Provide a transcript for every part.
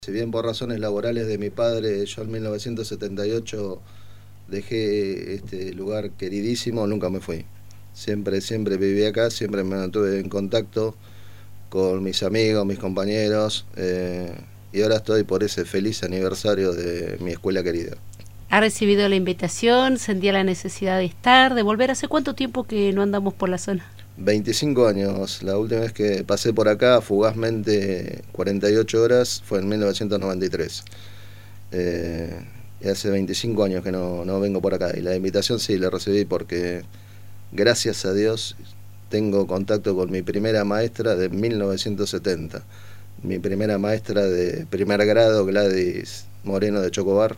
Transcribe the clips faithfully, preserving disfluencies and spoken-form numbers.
Si bien por razones laborales de mi padre, yo en mil novecientos setenta y ocho dejé este lugar queridísimo, nunca me fui. Siempre, siempre viví acá, siempre me mantuve en contacto con mis amigos, mis compañeros, eh, y ahora estoy por ese feliz aniversario de mi escuela querida. ¿Ha recibido la invitación? ¿Sentía la necesidad de estar, de volver? ¿Hace cuánto tiempo que no andamos por la zona? veinticinco años, la última vez que pasé por acá, fugazmente cuarenta y ocho horas, fue en mil novecientos noventa y tres. Eh, y hace veinticinco años que no, no vengo por acá. Y la invitación sí la recibí porque, gracias a Dios, tengo contacto con mi primera maestra de mil novecientos setenta. Mi primera maestra de primer grado, Gladys Moreno de Chocobar.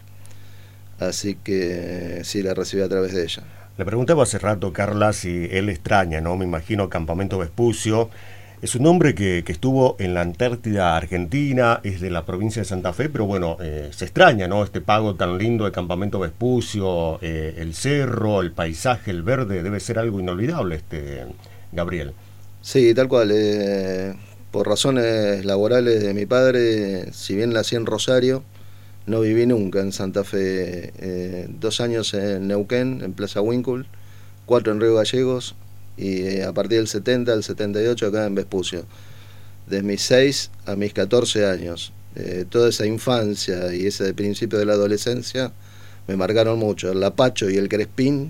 Así que sí la recibí a través de ella. Le preguntaba hace rato, Carla, si él extraña, ¿no? Me imagino Campamento Vespucio. Es un hombre que, que estuvo en la Antártida Argentina, es de la provincia de Santa Fe, pero bueno, eh, se extraña, ¿no? Este pago tan lindo de Campamento Vespucio, eh, el cerro, el paisaje, el verde, debe ser algo inolvidable, este Gabriel. Sí, tal cual. Eh, por razones laborales de mi padre, si bien nací en Rosario, no viví nunca en Santa Fe. Eh, dos años en Neuquén, en Plaza Winkle, cuatro en Río Gallegos, y eh, a partir del setenta, del setenta y ocho acá en Vespucio. Desde mis seis a mis catorce años. Eh, toda esa infancia y ese principio de la adolescencia me marcaron mucho. El Lapacho y el Crespín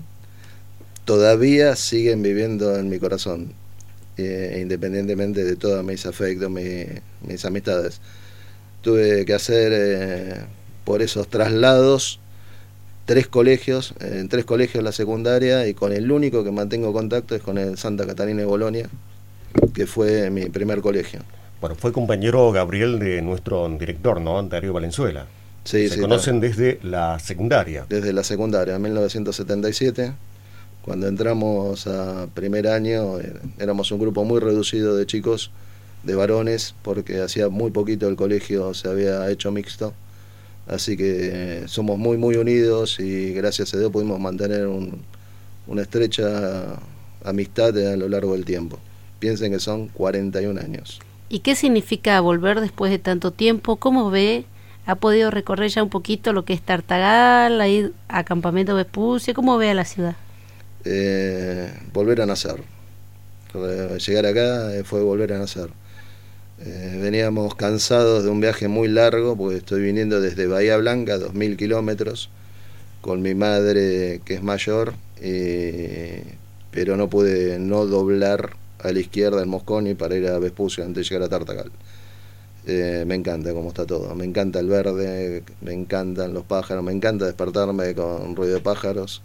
todavía siguen viviendo en mi corazón, eh, independientemente de todos mis afectos, mi, mis amistades. Tuve que hacer eh, por esos traslados tres colegios, eh, en tres colegios la secundaria, y con el único que mantengo contacto es con el Santa Catarina de Bolonia, que fue mi primer colegio. Bueno, fue compañero Gabriel de nuestro director, ¿no? Darío Valenzuela. Sí, Se sí, conocen está. desde la secundaria. Desde la secundaria, en mil novecientos setenta y siete. Cuando entramos a primer año, éramos un grupo muy reducido de chicos, de varones, porque hacía muy poquito el colegio se había hecho mixto. Así que somos muy, muy unidos y gracias a Dios pudimos mantener un, una estrecha amistad a lo largo del tiempo. Piensen que son cuarenta y un años. ¿Y qué significa volver después de tanto tiempo? ¿Cómo ve? ¿Ha podido recorrer ya un poquito lo que es Tartagal, a ir a Campamento Vespucio? ¿Cómo ve a la ciudad? Eh, volver a nacer. Llegar acá fue volver a nacer. Eh, veníamos cansados de un viaje muy largo, porque estoy viniendo desde Bahía Blanca, dos mil kilómetros, con mi madre que es mayor, eh, pero no pude no doblar a la izquierda en Mosconi para ir a Vespucio antes de llegar a Tartagal. Eh, me encanta cómo está todo, me encanta el verde, me encantan los pájaros, me encanta despertarme con ruido de pájaros.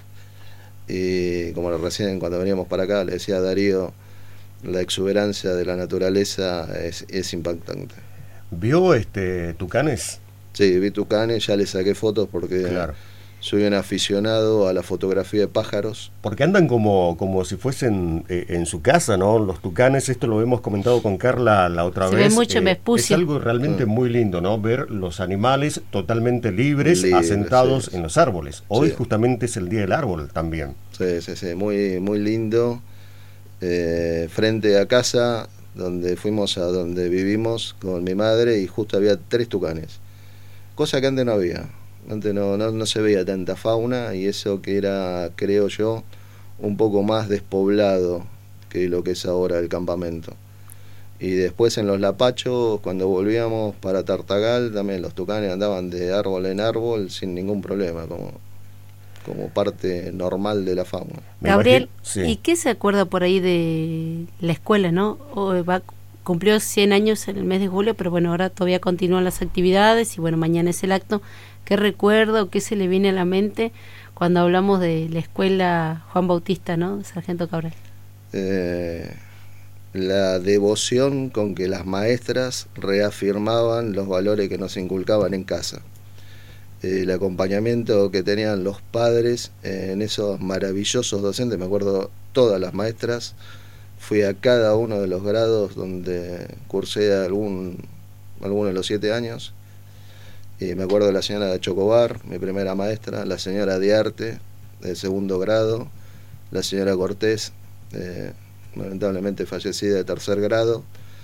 Y como recién cuando veníamos para acá le decía a Darío, la exuberancia de la naturaleza es, es impactante. ¿Vio este tucanes? Sí, vi tucanes, ya le saqué fotos porque claro. Soy un aficionado a la fotografía de pájaros. Porque andan como, como si fuesen eh, en su casa, ¿no? Los tucanes, esto lo hemos comentado con Carla la otra Se vez. ve mucho en eh, Vespucio. Es algo realmente sí. muy lindo, ¿no? Ver los animales totalmente libres, Libre, asentados sí, en los árboles. Hoy sí. justamente es el Día del Árbol también. Sí, sí, sí, muy, muy lindo. Eh, frente a casa, donde fuimos a donde vivimos con mi madre, y justo había tres tucanes. Cosa que antes no había. Antes no, no, no se veía tanta fauna, y eso que era, creo yo, un poco más despoblado que lo que es ahora el campamento. Y después en los Lapachos, cuando volvíamos para Tartagal, también los tucanes andaban de árbol en árbol sin ningún problema, como, como parte normal de la fauna. Gabriel, sí. ¿y qué se acuerda por ahí de la escuela, no? O va, cumplió cien años en el mes de julio, pero bueno, ahora todavía continúan las actividades y bueno, mañana es el acto. ¿Qué recuerda o qué se le viene a la mente cuando hablamos de la escuela Juan Bautista, ¿no? Sargento Cabral. Eh, la devoción con que las maestras reafirmaban los valores que nos inculcaban en casa. El acompañamiento que tenían los padres en esos maravillosos docentes. Me acuerdo todas las maestras. Fui a cada uno de los grados donde cursé algún, alguno de los siete años. Y me acuerdo de la señora de Chocobar, mi primera maestra, la señora de Arte, de segundo grado, la señora Cortés, eh, lamentablemente fallecida de tercer grado,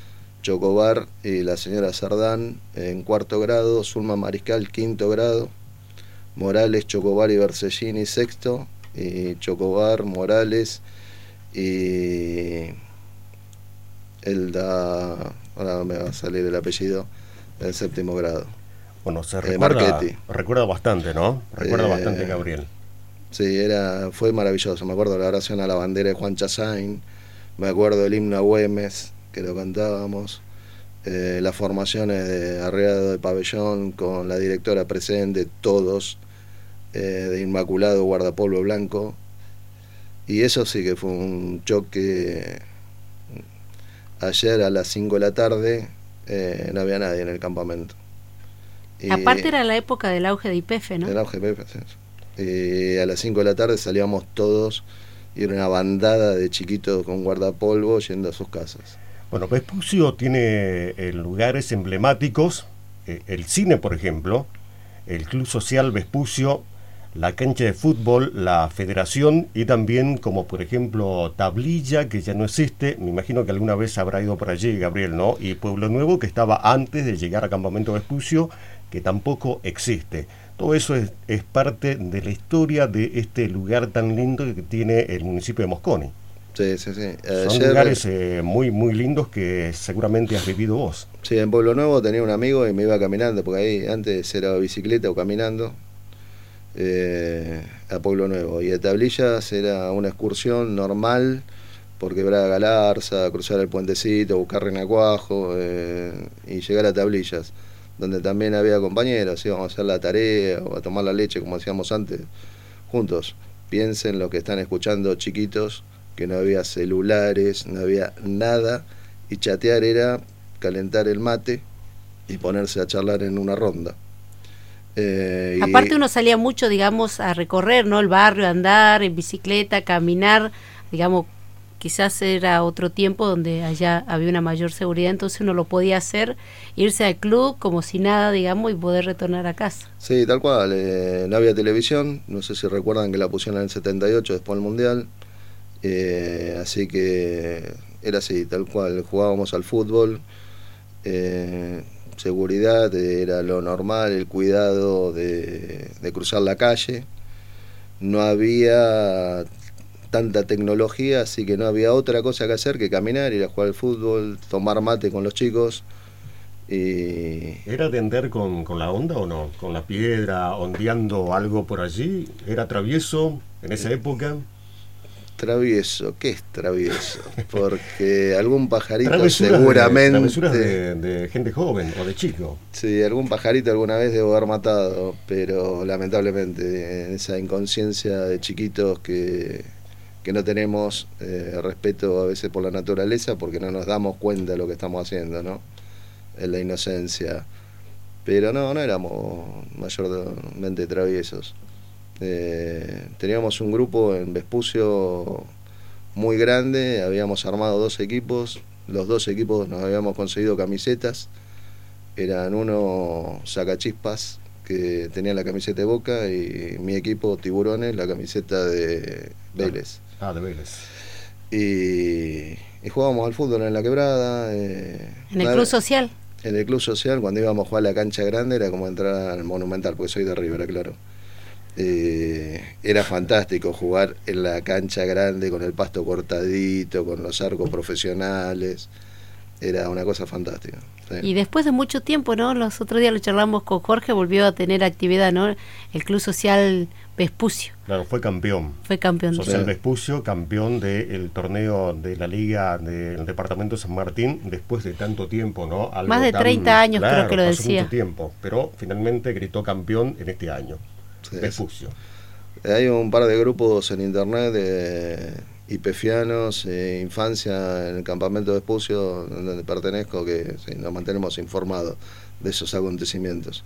Chocobar y la señora Sardán en cuarto grado, Zulma Mariscal quinto grado, Morales, Chocobar y Bersellini sexto, y Chocobar, Morales y Elda, ahora me va a salir el apellido, en séptimo grado. Bueno, se Eh, recuerda, Marchetti. recuerda bastante, ¿no? Recuerda Eh, bastante Gabriel. Sí, era, fue maravilloso. Me acuerdo la oración a la bandera de Juan Chassain, me acuerdo el himno a Güemes, que lo cantábamos, eh, las formaciones de arreado de pabellón con la directora presente, todos, eh, de Inmaculado, guardapolvo blanco, y eso sí que fue un choque. Ayer a las cinco de la tarde eh, no había nadie en el campamento. Y aparte era la época del auge de Y P F, ¿no? el auge de Y P F, sí. Y a las cinco de la tarde salíamos todos y era una bandada de chiquitos con guardapolvo yendo a sus casas. Bueno, Vespucio tiene eh, lugares emblemáticos, eh, el cine, por ejemplo, el Club Social Vespucio, la cancha de fútbol, la federación y también, como por ejemplo, Tablilla, que ya no existe, me imagino que alguna vez habrá ido por allí, Gabriel, ¿no? Y Pueblo Nuevo, que estaba antes de llegar a Campamento Vespucio, que tampoco existe. Todo eso es, es parte de la historia de este lugar tan lindo que tiene el municipio de Mosconi. Sí, sí, sí. Son Ayer, lugares eh, muy, muy lindos que seguramente has vivido vos. Sí, en Pueblo Nuevo tenía un amigo y me iba caminando, porque ahí antes era bicicleta o caminando, eh, a Pueblo Nuevo. Y de Tablillas era una excursión normal por Quebrada Galarza, cruzar el puentecito, buscar Renacuajo eh, y llegar a Tablillas, donde también había compañeros, íbamos a hacer la tarea o a tomar la leche, como hacíamos antes, juntos. Piensen los que están escuchando, chiquitos, que no había celulares, no había nada, y chatear era calentar el mate y ponerse a charlar en una ronda. Eh, Aparte y, uno salía mucho, digamos, a recorrer, ¿no? El barrio, a andar en bicicleta, caminar, digamos, quizás era otro tiempo donde allá había una mayor seguridad, entonces uno lo podía hacer, irse al club como si nada, digamos, y poder retornar a casa. Sí, tal cual, eh, no había televisión, no sé si recuerdan que la pusieron en el setenta y ocho después del Mundial, eh, así que era así, tal cual, jugábamos al fútbol, eh, seguridad era lo normal, el cuidado de, de cruzar la calle, no había tanta tecnología, así que no había otra cosa que hacer que caminar, ir a jugar al fútbol, tomar mate con los chicos. Y ¿Era de andar con, con la onda o no? ¿Con la piedra, ondeando algo por allí? ¿Era travieso en esa época? Travieso, ¿qué es travieso? Porque algún pajarito Travesuras seguramente... De, travesuras de, de gente joven o de chico. Sí, algún pajarito alguna vez debo haber matado, pero lamentablemente en esa inconsciencia de chiquitos que, que no tenemos eh, respeto a veces por la naturaleza porque no nos damos cuenta de lo que estamos haciendo, ¿no? En la inocencia. Pero no, no éramos mayormente traviesos. Eh, teníamos un grupo en Vespucio muy grande, habíamos armado dos equipos, los dos equipos nos habíamos conseguido camisetas, eran uno Sacachispas, que tenía la camiseta de Boca, y mi equipo Tiburones, la camiseta de Vélez. Ah, de Vélez. Y, y jugábamos al fútbol en la Quebrada. Eh, ¿En el Club Social? En el Club Social, cuando íbamos a jugar a la cancha grande, era como entrar al Monumental, porque soy de River, claro. Eh, era fantástico jugar en la cancha grande con el pasto cortadito, con los arcos profesionales, era una cosa fantástica. Sí. Y después de mucho tiempo, ¿no? Los otros días lo charlamos con Jorge, volvió a tener actividad, ¿no? El Club Social Vespucio. Claro, fue campeón. Fue campeón. Social Sí. Vespucio, campeón del torneo de la Liga del Departamento de San Martín, después de tanto tiempo, ¿no? Algo Más de tan, treinta años, claro, creo que lo pasó decía. mucho tiempo, pero finalmente gritó campeón en este año. Sí, Vespucio. Hay un par de grupos en internet de ipefianos, eh, infancia en el campamento de Vespucio, donde pertenezco, que sí, nos mantenemos informados de esos acontecimientos.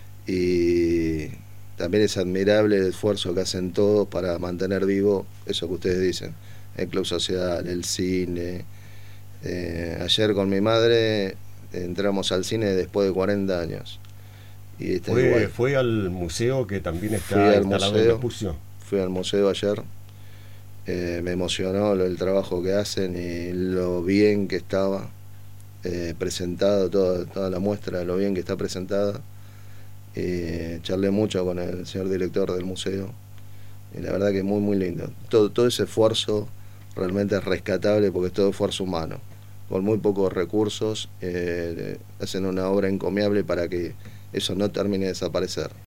Y también es admirable el esfuerzo que hacen todos para mantener vivo eso que ustedes dicen, el club social, el cine. Eh, ayer con mi madre entramos al cine después de cuarenta años. Y está Fue, igual. fue al museo que también Fui está al instalado museo. en Vespucio. Fui al museo ayer, eh, me emocionó lo, el trabajo que hacen y lo bien que estaba. eh, presentado, toda, toda la muestra, lo bien que está presentada. Eh, charlé mucho con el señor director del museo, y la verdad que es muy, muy lindo. Todo, todo ese esfuerzo realmente es rescatable porque es todo esfuerzo humano. Con muy pocos recursos eh, hacen una obra encomiable para que eso no termine de desaparecer.